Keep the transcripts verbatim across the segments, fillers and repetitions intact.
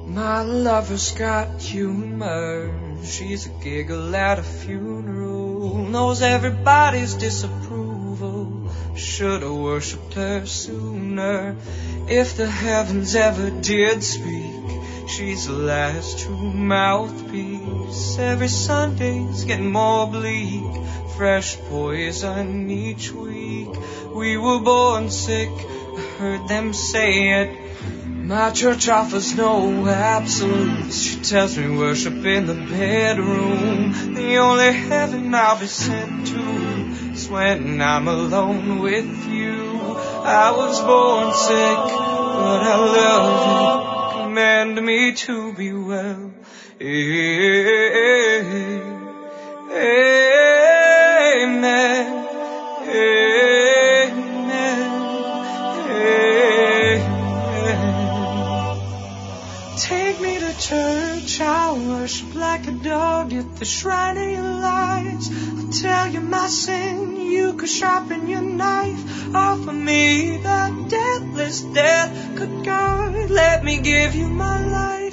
My lover's got humor. She's a giggle at a funeral. Knows everybody's disapproval. Should've worshipped her sooner. If the heavens ever did speak, she's the last true mouthpiece. Every Sunday's getting more bleak. Fresh poison each week. We were born sick, I heard them say it. My church offers no absolutes. She tells me worship in the bedroom. The only heaven I'll be sent to is when I'm alone with you. I was born sick, but I love you. Command me to be well. Amen. Take me to church, I'll worship like a dog at the shrine of your lies. I'll tell you my sin, you could sharpen your knife. Offer me that deathless death. Good God, let me give you my life.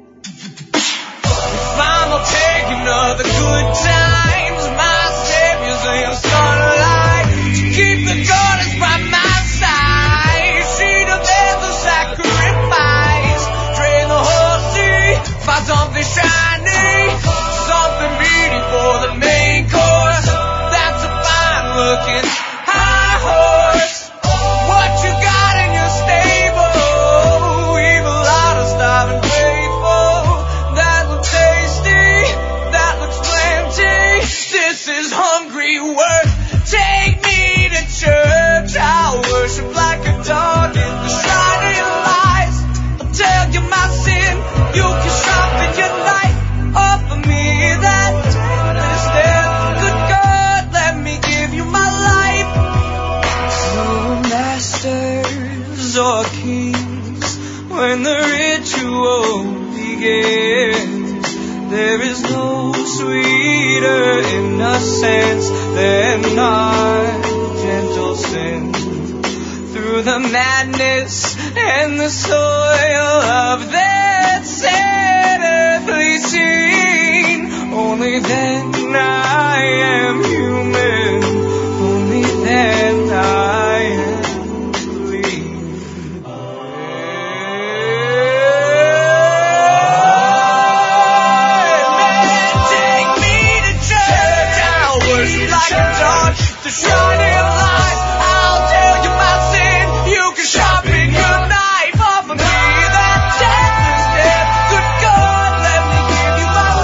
If I'm gonna take another good times, my Savior's in starlight. Keep the goddess by my side. She demands a sacrifice. Drain the whole sea, find something shiny, something meaty for the main course. That's a fine looking high horse. What you got in your stable? Evil out of starving faithful. That looks tasty, that looks plenty. This is hungry work. Take me to church, I'll worship like a dog in the shrine of your lies. I'll tell you my sin, you can sharpen your knife. Offer me that deathless death. Good God, let me give you my life. No masters or kings, when the ritual begins, there is no sweeter innocence than our gentle sin. Through the madness and the soil of that sad earthly scene, only then I am human, only then I am clean. Take me to church, I'll worship like a dog, the shining light. I'll tell you my sin, you can sharpen your knife. Offer me that deathless death. Good God, let me give you my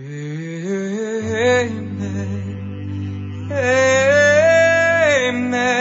life. Amen. Amen.